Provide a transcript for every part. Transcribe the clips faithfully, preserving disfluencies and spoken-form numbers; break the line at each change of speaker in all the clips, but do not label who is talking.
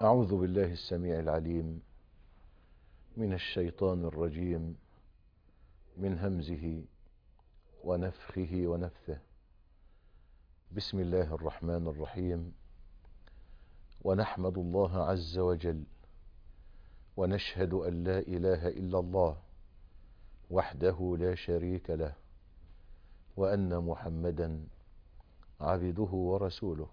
أعوذ بالله السميع العليم من الشيطان الرجيم، من همزه ونفخه ونفثه. بسم الله الرحمن الرحيم. ونحمد الله عز وجل ونشهد أن لا إله إلا الله وحده لا شريك له، وأن محمدا عبده ورسوله.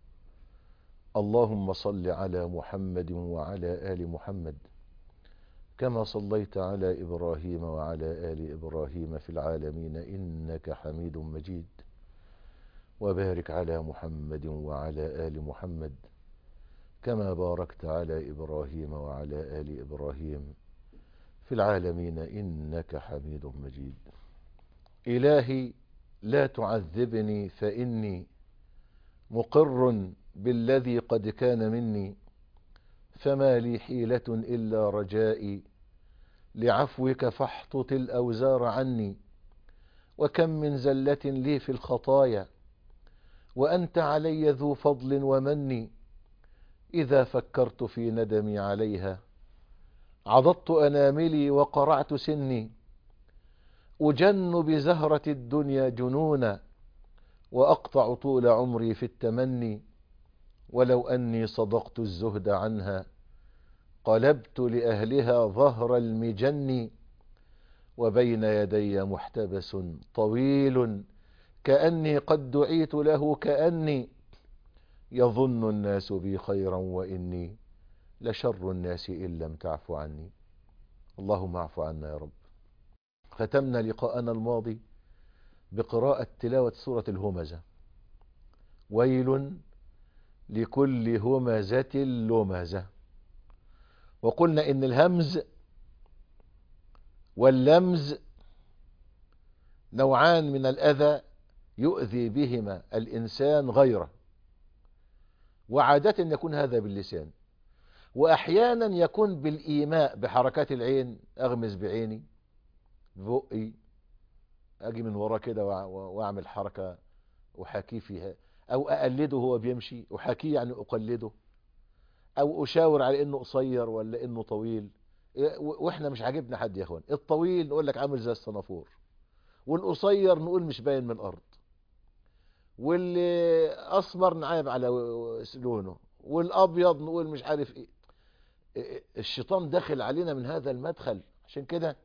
اللهم صل على محمد وعلى آل محمد كما صليت على إبراهيم وعلى آل إبراهيم في العالمين إنك حميد مجيد، وبارك على محمد وعلى آل محمد كما باركت على إبراهيم وعلى آل إبراهيم في العالمين إنك حميد مجيد. إلهي لا تعذبني فإني مقر بالذي قد كان مني، فما لي حيلة إلا رجائي لعفوك فاحطط الأوزار عني. وكم من زلة لي في الخطايا وأنت علي ذو فضل ومن، إذا فكرت في ندمي عليها عضضت أناملي وقرعت سني. أجن بزهرة الدنيا جنونا وأقطع طول عمري في التمني، ولو أني صدقت الزهد عنها قلبت لأهلها ظهر المجن. وبين يدي محتبس طويل كأني قد دعيت له كأني، يظن الناس بي خيرا وإني لشر الناس إن لم تعف عني. اللهم اعف عنا يا رب. ختمنا لقاءنا الماضي بقراءة تلاوة سورة الهمزة. ويل لكل همزة لمزة. وقلنا إن الهمز واللمز نوعان من الأذى يؤذي بهما الإنسان غيره، وعادة يكون هذا باللسان، وأحيانا يكون بالإيماء بحركات العين. أغمز بعيني ببقي، أجي من ورا كده وأعمل حركة أحاكيه فيها، أو أقلده هو بيمشي. أحاكيه يعني أقلده، أو أشاور على إنه قصير ولا إنه طويل. وإحنا مش عاجبنا حد يا أخوان. الطويل نقول لك عامل زي الصنافور، والقصير نقول مش باين من الأرض، واللي أسمر نعايب على لونه، والأبيض نقول مش عارف إيه. الشيطان داخل علينا من هذا المدخل. عشان كده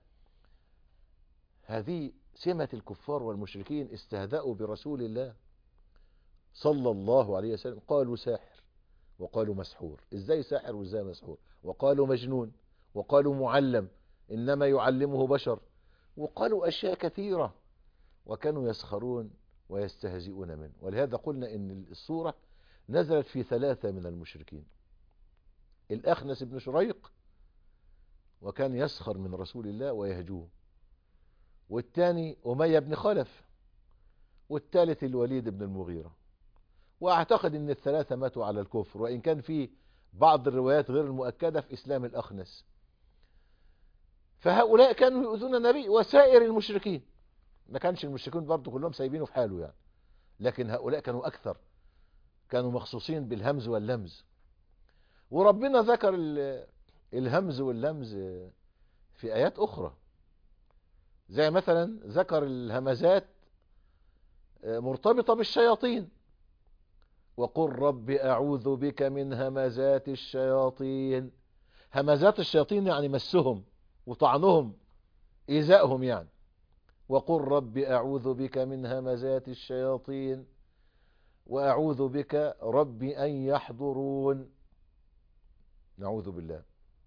هذه سمة الكفار والمشركين، استهزأوا برسول الله صلى الله عليه وسلم. قالوا ساحر وقالوا مسحور. ازاي ساحر وازاي مسحور؟ وقالوا مجنون وقالوا معلم انما يعلمه بشر، وقالوا اشياء كثيرة، وكانوا يسخرون ويستهزئون منه. ولهذا قلنا ان السورة نزلت في ثلاثة من المشركين: الأخنس بن شريق، وكان يسخر من رسول الله ويهجوه، والثاني أمية بن خلف، والثالث الوليد بن المغيرة. واعتقد ان الثلاثة ماتوا على الكفر، وان كان في بعض الروايات غير المؤكدة في اسلام الاخنس. فهؤلاء كانوا يؤذون النبي وسائر المشركين. ما كانش المشركين برضو كلهم سايبينه في حاله يعني، لكن هؤلاء كانوا اكثر، كانوا مخصوصين بالهمز واللمز. وربنا ذكر الهمز واللمز في ايات اخرى، زي مثلا ذكر الهمزات مرتبطة بالشياطين: وقل رب أعوذ بك من همزات الشياطين. همزات الشياطين يعني مسهم وطعنهم، إيذائهم يعني. وقل رب أعوذ بك من همزات الشياطين وأعوذ بك رب أن يحضرون. نعوذ بالله.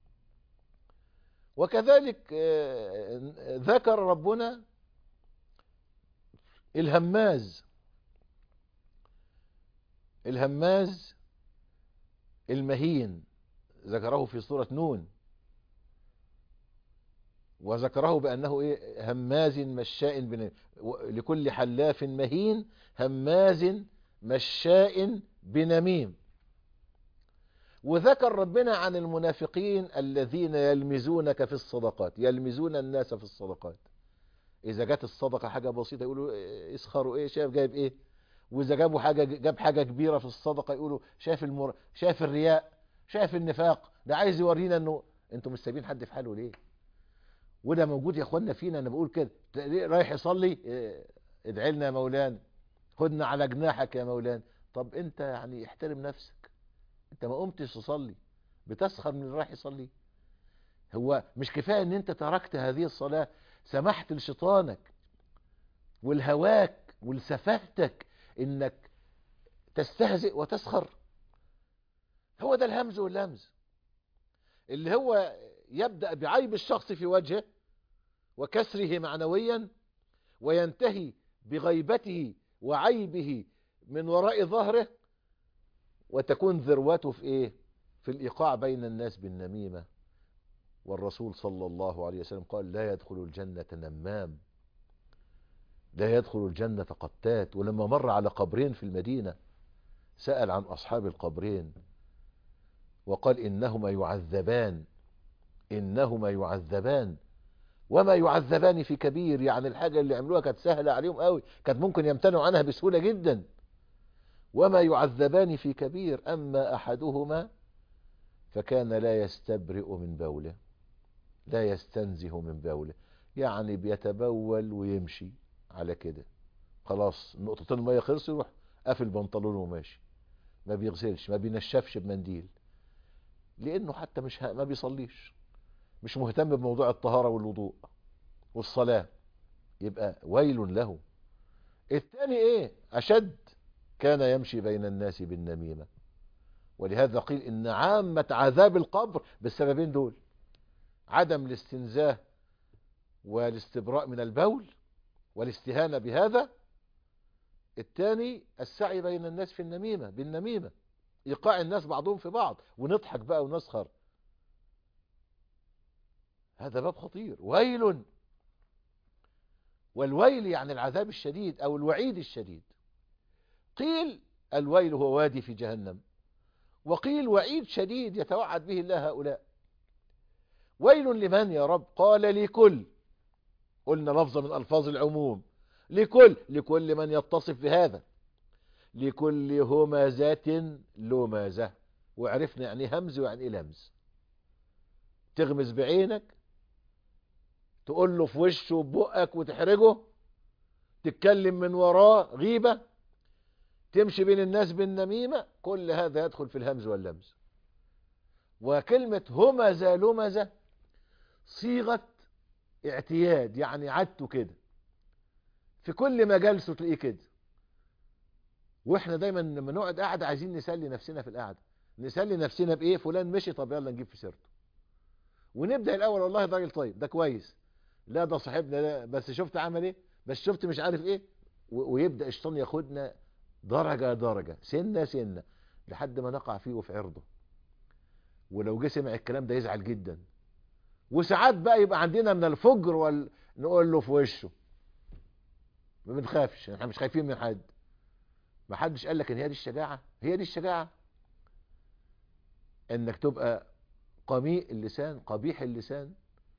وكذلك ذكر ربنا الهماز. الهماز المهين ذكره في سورة نون، وذكره بأنه إيه؟ هماز مشاء بن... لكل حلاف مهين هماز مشاء بنميم. وذكر ربنا عن المنافقين الذين يلمزونك في الصدقات، يلمزون الناس في الصدقات. إذا جت الصدقة حاجة بسيطة يقولوا اسخروا إيه، شايف جايب إيه. وإذا جابوا حاجة، جاب حاجة كبيرة في الصدقة يقولوا شايف المر... شايف الرياء. شايف النفاق ده، عايز يورينا انه انتوا مش سايبين حد في حاله ليه. وده موجود يا اخوانا فينا. انا بقول كده، رايح يصلي اه، ادعي لنا يا مولانا، خدنا على جناحك يا مولانا. طب انت يعني احترم نفسك، انت ما قمتش تصلي بتسخر من اللي رايح يصلي؟ هو مش كفايه ان انت تركت هذه الصلاه، سمحت لشيطانك والهواك ولسفاهتك انك تستهزئ وتسخر؟ هو ده الهمز واللمز اللي هو يبدأ بعيب الشخص في وجهه وكسره معنويا، وينتهي بغيبته وعيبه من وراء ظهره، وتكون ذروته في ايه؟ في الايقاع بين الناس بالنميمة. والرسول صلى الله عليه وسلم قال لا يدخل الجنة نمام، لا يدخل الجنة قتات. ولما مر على قبرين في المدينة سأل عن أصحاب القبرين وقال إنهما يعذبان، إنهما يعذبان وما يعذبان في كبير. يعني الحاجة اللي عملوها كانت سهلة عليهم قوي، كانت ممكن يمتنعوا عنها بسهولة جدا. وما يعذبان في كبير، أما أحدهما فكان لا يستبرئ من بوله، لا يستنزه من بوله، يعني بيتبول ويمشي على كده، خلاص نقطتين المية خلصوا يروح قافل بنطلونه وماشي، ما بيغسلش، ما بينشفش بمنديل، لأنه حتى مش ه... ما بيصليش، مش مهتم بموضوع الطهارة والوضوء والصلاة. يبقى ويل له. الثاني ايه اشد؟ كان يمشي بين الناس بالنميمة. ولهذا قيل ان عامة عذاب القبر بالسببين دول: عدم الاستنزاه والاستبراء من البول والاستهانة بهذا. الثاني السعي بين الناس في النميمة، بالنميمة، ايقاع الناس بعضهم في بعض، ونضحك بقى ونسخر. هذا باب خطير. ويل، والويل يعني العذاب الشديد او الوعيد الشديد. قيل الويل هو وادي في جهنم، وقيل وعيد شديد يتوعد به الله هؤلاء. ويل لمن يا رب؟ قال لكل، قلنا لفظة من ألفاظ العموم، لكل، لكل من يتصف بهذا، لكل همزة لمزة. وعرفنا يعني همز ويعني لمز. تغمز بعينك، تقول له في وشه ببقك وتحرجه، تتكلم من وراه غيبة، تمشي بين الناس بالنميمة، كل هذا يدخل في الهمز واللمز. وكلمة همزة لمزة صيغة اعتياد، يعني عادته كده، في كل مجالسه تلاقيه كده. واحنا دايما لما نقعد قاعدة عايزين نسلي نفسنا في القعدة، نسلي نفسنا بايه؟ فلان مشي، طب يلا نجيب في سيرته، ونبدأ الاول والله ده راجل طيب، ده كويس، لا ده صاحبنا ده، بس شفت عمل ايه، بس شفت مش عارف ايه، ويبدأ الشيطان ياخدنا درجة درجة، سنة سنة، لحد ما نقع فيه وفي عرضه. ولو جه سمع الكلام ده يزعل جدا. وساعات بقى يبقى عندنا من الفجر وال... نقول له في وشه، ما بنخافش، احنا مش خايفين من حد. ما حدش قال لك ان هي دي الشجاعة؟ هي دي الشجاعة، انك تبقى قميء اللسان، قبيح اللسان،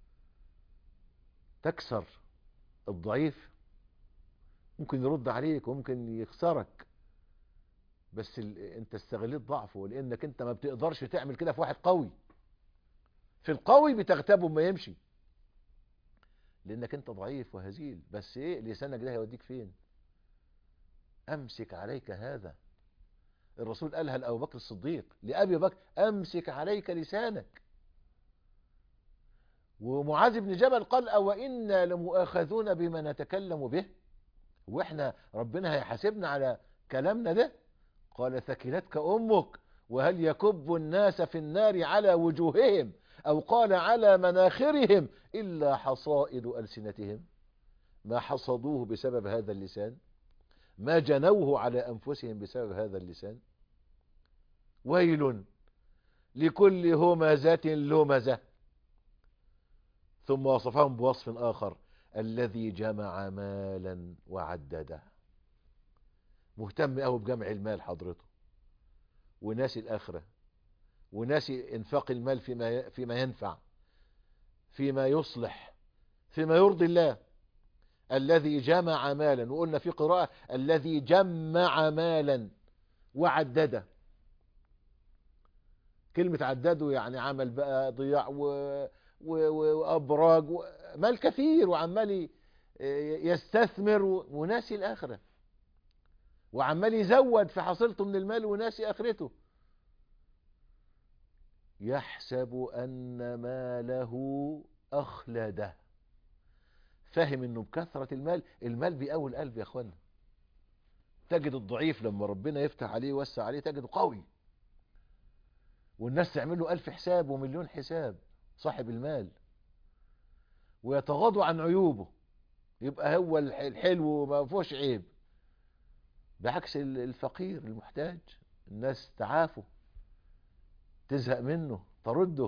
تكسر الضعيف، ممكن يرد عليك وممكن يخسرك، بس ال... انت استغليت ضعفه، لانك انت ما بتقدرش تعمل كده في واحد قوي. في القوي بتغتابه ما يمشي، لانك انت ضعيف وهزيل. بس ايه لسانك ده هيوديك فين؟ امسك عليك هذا. الرسول قالها لأبو بكر الصديق، لأبي بكر: امسك عليك لسانك. ومعاذ بن جبل قال: أو إنا لمؤاخذون بما نتكلم به، واحنا ربنا هيحاسبنا على كلامنا ده؟ قال: ثكلتك أمك، وهل يكب الناس في النار على وجوههم، أو قال على مناخرهم، إلا حصائد ألسنتهم. ما حصدوه بسبب هذا اللسان، ما جنوه على أنفسهم بسبب هذا اللسان. ويل لكل همزة لمزة. ثم وصفهم بوصف آخر: الذي جمع مالا وعدده. مهتم قوي بجمع المال حضرته، وناسي الآخرة، وناسي انفاق المال فيما فيما ينفع، فيما يصلح، فيما يرضي الله. الذي جمع مالا، وقلنا في قراءة الذي جمع مالا وعدده. كلمة عدده يعني عمل بقى ضياع و... و... و... وأبراج و... مال كثير، وعمال يستثمر و... وناسي الآخرة، وعمال يزود في حصيلته من المال وناسي آخرته. يحسب أن ماله أخلده. فاهم انه بكثرة المال، المال بيقوي القلب يا اخوانا. تجد الضعيف لما ربنا يفتح عليه ويوسع عليه تجده قوي، والناس تعمل له ألف حساب ومليون حساب صاحب المال، ويتغاضوا عن عيوبه، يبقى هو الحلو وما فيهوش عيب. بعكس الفقير المحتاج، الناس تعافه، تزهق منه، ترده.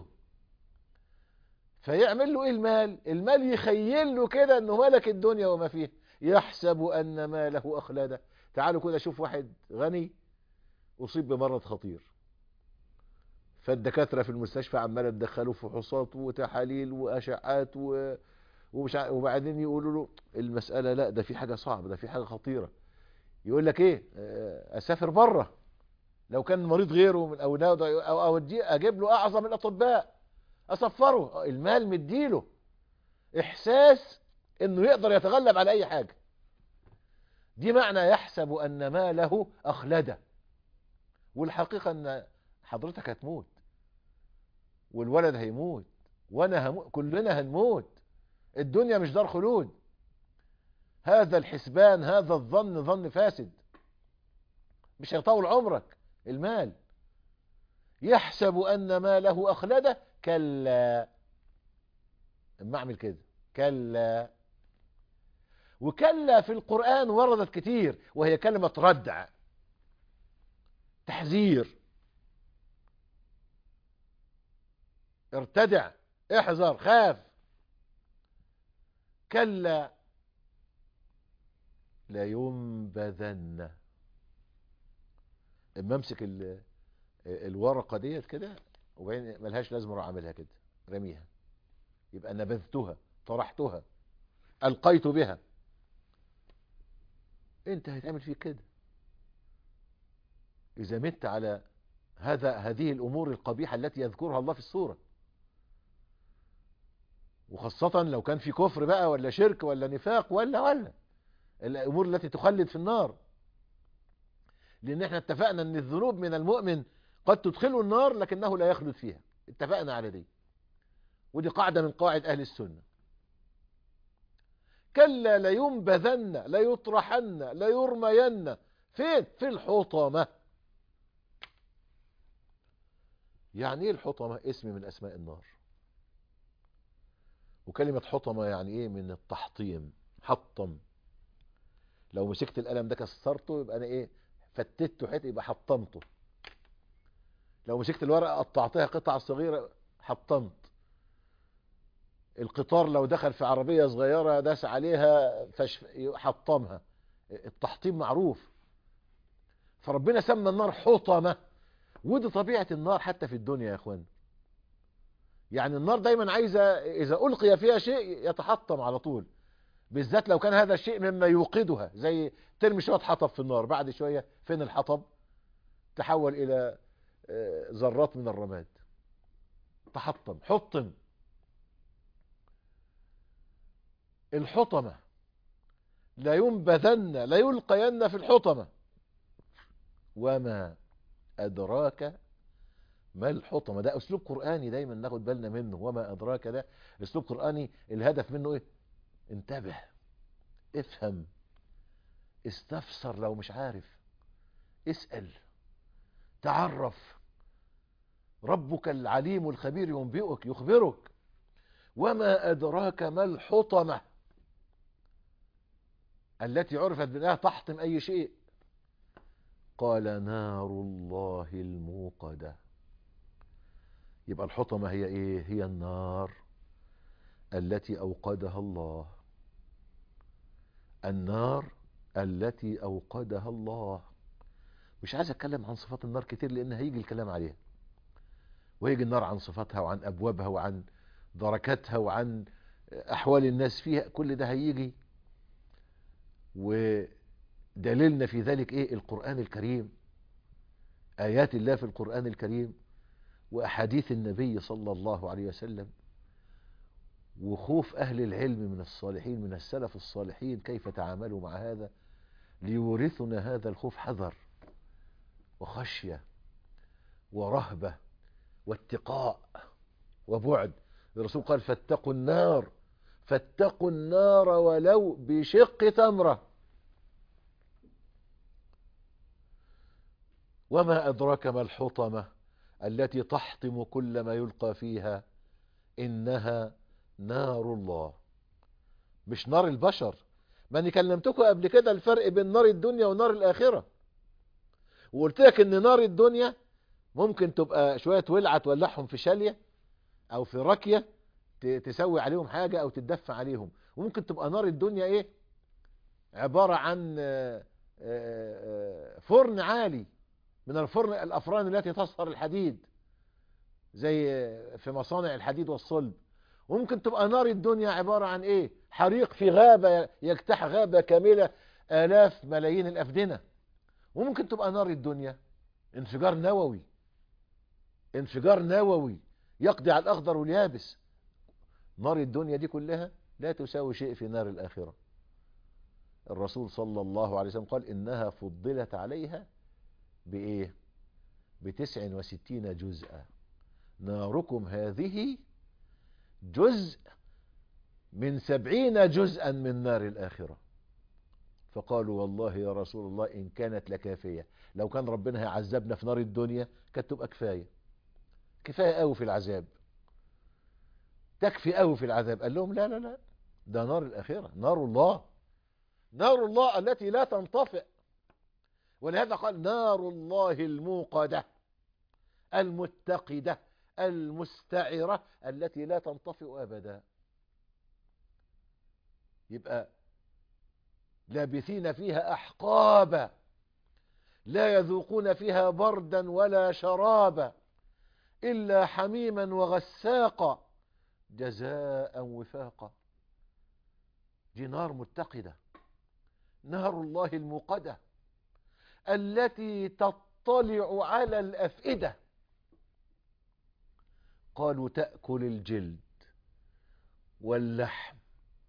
فيعمل له ايه المال؟ المال يخيل له كده انه ملك الدنيا وما فيها. يحسب ان ماله اخلده. تعالوا كده شوف واحد غني اصيب بمرض خطير، فالدكاتره في المستشفى عماله تدخله فحوصات وتحاليل واشعات و... ومش ع... وبعدين يقولوا له المساله لا، ده في حاجه صعبه، ده في حاجه خطيره. يقول لك ايه؟ اسافر بره، لو كان مريض غيره من او او اوديه اجيب له اعظم الاطباء اسفره. المال مديله احساس انه يقدر يتغلب على اي حاجة. دي معنى يحسب ان ماله اخلده. والحقيقة ان حضرتك هتموت، والولد هيموت، وانا هموت، كلنا هنموت. الدنيا مش دار خلود. هذا الحسبان، هذا الظن ظن فاسد، مش هيطول عمرك المال. يحسب ان ماله اخلده. كلا. اما اعمل كده كلا. وكلا في القرآن وردت كتير، وهي كلمة ردع، تحذير، ارتدع، احذر، خاف. كلا لينبذن. اما امسك ال... الورقة ديت كده وبعدين ملهاش لازمة اروح اعملها كده، رميها، يبقى نبذتها، طرحتها، القيت بها. انت هتعمل فيك كده اذا مت على هذا هذه الامور القبيحة التي يذكرها الله في السورة، وخاصة لو كان في كفر بقى ولا شرك ولا نفاق ولا ولا الامور التي تخلد في النار. لان احنا اتفقنا ان الذنوب من المؤمن قد تدخله النار لكنه لا يخلد فيها، اتفقنا على دي، ودي قاعدة من قواعد اهل السنة. كلا لينبذن، ليطرحن، ليرمين. فين؟ في الحطمة. يعني ايه الحطمة؟ اسم من اسماء النار. وكلمة حطمة يعني ايه؟ من التحطيم، حطم. لو مسكت القلم ده كسرته يبقى انا ايه؟ فتته حته، يبقى حطمته. لو مسكت الورقة قطعتها قطع صغيرة حطمت. القطار لو دخل في عربية صغيرة داس عليها فش حطمها. التحطيم معروف. فربنا سمى النار حطمة، ودي طبيعة النار حتى في الدنيا يا اخوان. يعني النار دايما عايزة اذا القي فيها شيء يتحطم على طول، بالذات لو كان هذا الشيء مما يوقدها. زي ترمي شوية حطب في النار، بعد شوية فين الحطب؟ تحول الى ذرات من الرماد، تحطم، حطم. الحطمة لا ينبذن، لا يلقين في الحطمة. وما أدراك ما الحطمة. ده أسلوب قرآني دايما ناخد بالنا منه. وما أدراك ده أسلوب قرآني الهدف منه إيه؟ انتبه، افهم، استفسر، لو مش عارف اسأل، تعرف. ربك العليم الخبير ينبئك، يخبرك. وما أدراك ما الحطمة التي عرفت بأنها تحطم أي شيء. قال نار الله الموقدة. يبقى الحطمة هي ايه؟ هي النار التي أوقدها الله. النار التي أوقدها الله. مش عايز اتكلم عن صفات النار كتير لان هيجي الكلام عليها، ويجي النار عن صفاتها وعن ابوابها وعن دركاتها وعن احوال الناس فيها. كل ده هيجي، ودليلنا في ذلك ايه؟ القرآن الكريم، ايات الله في القرآن الكريم. وأحاديث النبي صلى الله عليه وسلم، وخوف أهل العلم من الصالحين من السلف الصالحين كيف تعاملوا مع هذا، ليورثنا هذا الخوف حذر وخشية ورهبة واتقاء وبعد. الرسول قال فاتقوا النار، فاتقوا النار ولو بشق تمرة. وما أدراك ما الحطمة التي تحطم كل ما يلقى فيها، إنها نار الله. مش نار البشر. ما أنا كلمتكم قبل كده الفرق بين نار الدنيا ونار الآخرة، وقلت لك إن نار الدنيا ممكن تبقى شوية ولعة تولعهم في شالية أو في راكية تسوي عليهم حاجة أو تدفع عليهم، وممكن تبقى نار الدنيا إيه، عبارة عن فرن عالي من الفرن الأفران التي تصهر الحديد زي في مصانع الحديد والصلب. وممكن تبقى نار الدنيا عبارة عن ايه، حريق في غابة يجتاح غابة كاملة آلاف ملايين الأفدنة. وممكن تبقى نار الدنيا انفجار نووي، انفجار نووي يقضي على الأخضر واليابس. نار الدنيا دي كلها لا تساوي شيء في نار الآخرة. الرسول صلى الله عليه وسلم قال إنها فضلت عليها بإيه، بتسع وستين جزءا. ناركم هذه جزء من سبعين جزءا من نار الآخرة. فقالوا والله يا رسول الله إن كانت لكافية، لو كان ربنا هيعذبنا في نار الدنيا كانت تبقى كفاية، كفاية قوي في العذاب، تكفي قوي في العذاب. قال لهم لا لا لا، ده نار الآخرة، نار الله، نار الله التي لا تنطفئ. ولهذا قال نار الله الموقدة المتقدة المستعرة التي لا تنطفئ أبدا. يبقى لابثين فيها أحقابا لا يذوقون فيها بردا ولا شرابا إلا حميما وغساقا جزاء وفاقا. دي نار متقدة، نار الله الموقدة التي تطلع على الأفئدة. قالوا تأكل الجلد واللحم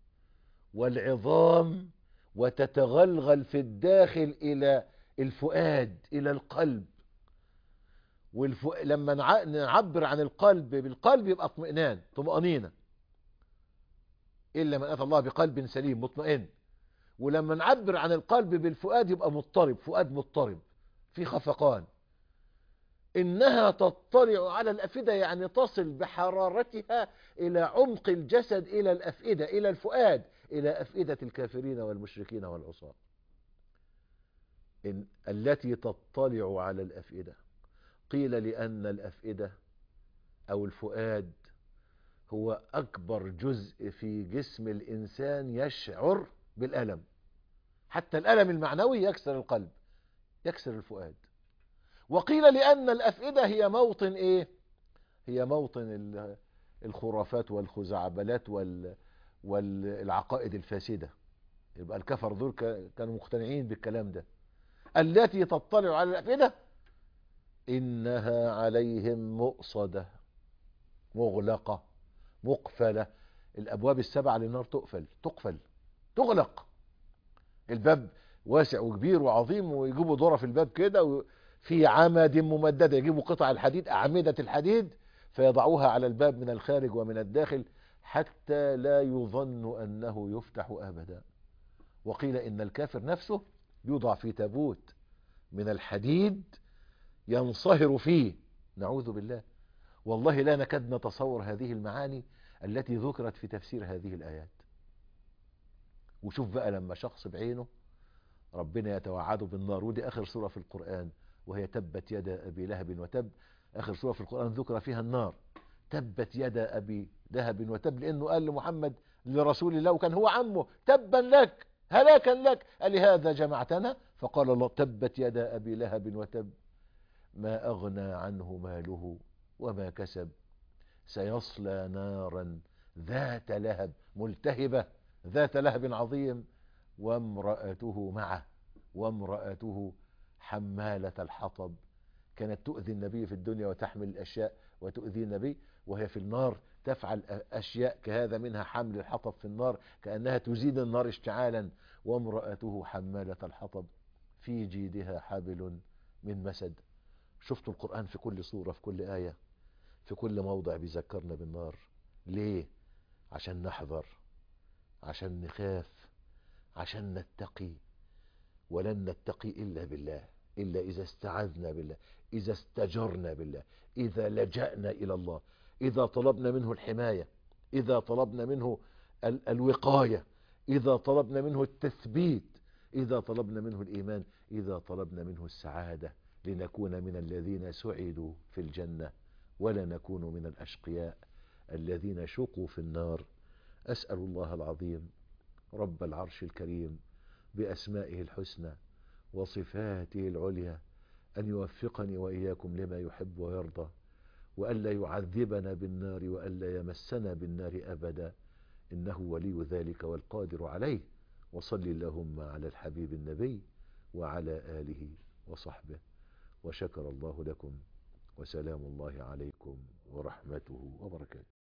والعظام وتتغلغل في الداخل إلى الفؤاد إلى القلب. والف... لما نعبر عن القلب بالقلب يبقى اطمئنان طمأنينة، إلا من أتى الله بقلب سليم مطمئن. ولما نعبر عن القلب بالفؤاد يبقى مضطرب، فؤاد مضطرب في خفقان. إنها تطلع على الأفئدة يعني تصل بحرارتها إلى عمق الجسد، إلى الأفئدة، إلى الفؤاد، إلى أفئدة الكافرين والمشركين والعصاة. إن التي تطلع على الأفئدة. قيل لأن الأفئدة أو الفؤاد هو أكبر جزء في جسم الإنسان يشعر بالألم، حتى الألم المعنوي يكسر القلب، يكسر الفؤاد. وقيل لأن الأفئدة هي موطن إيه؟ هي موطن الخرافات والخزعبلات والعقائد الفاسدة. يبقى الكفر دول كانوا مقتنعين بالكلام ده. التي تطلع على الأفئدة إنها عليهم مؤصدة مغلقة مقفلة. الأبواب السبعة للنار تقفل تقفل تغلق. الباب واسع وكبير وعظيم، ويجيبوا ذرة في الباب كده في عمد ممددة، يجيبوا قطع الحديد أعمدة الحديد فيضعوها على الباب من الخارج ومن الداخل حتى لا يظن أنه يفتح أبدا. وقيل إن الكافر نفسه يوضع في تابوت من الحديد ينصهر فيه، نعوذ بالله. والله لا نكاد نتصور هذه المعاني التي ذكرت في تفسير هذه الآيات. وشوف بقى لما شخص بعينه ربنا يتوعده بالنار، ودي آخر سورة في القرآن، وهي تبت يدا أبي لهب وتب. آخر سورة في القرآن ذكر فيها النار، تبت يدا أبي لهب وتب، لأنه قال لمحمد لرسول الله وكان هو عمه تبا لك هلاكا لك ألهذا جمعتنا؟ فقال الله تبت يدا أبي لهب وتب ما أغنى عنه ماله وما كسب سيصلى نارا ذات لهب ملتهبة ذات لهب عظيم وامرأته معه وامرأته حمالة الحطب كانت تؤذي النبي في الدنيا وتحمل الأشياء وتؤذي النبي، وهي في النار تفعل أشياء كهذا، منها حمل الحطب في النار كأنها تزيد النار اشتعالا. وامرأته حمالة الحطب في جيدها حبل من مسد. شفتوا القرآن في كل صورة، في كل آية، في كل موضع بيذكرنا بالنار. ليه؟ عشان نحذر، عشان نخاف، عشان نتقي. ولن نتقي إلا بالله، إلا إذا استعذنا بالله، إذا استجرنا بالله، إذا لجأنا إلى الله، إذا طلبنا منه الحماية، إذا طلبنا منه ال الوقاية، إذا طلبنا منه التثبيت، إذا طلبنا منه الإيمان، إذا طلبنا منه السعادة، لنكون من الذين سعدوا في الجنة ولا نكون من الأشقياء الذين شقوا في النار. أسأل الله العظيم رب العرش الكريم بأسمائه الحسنى وصفاته العليا أن يوفقني وإياكم لما يحب ويرضى، وألا يعذبنا بالنار، وألا يمسنا بالنار أبدا، إنه ولي ذلك والقادر عليه. وصل اللهم على الحبيب النبي وعلى آله وصحبه، وشكر الله لكم، وسلام الله عليكم ورحمته وبركاته.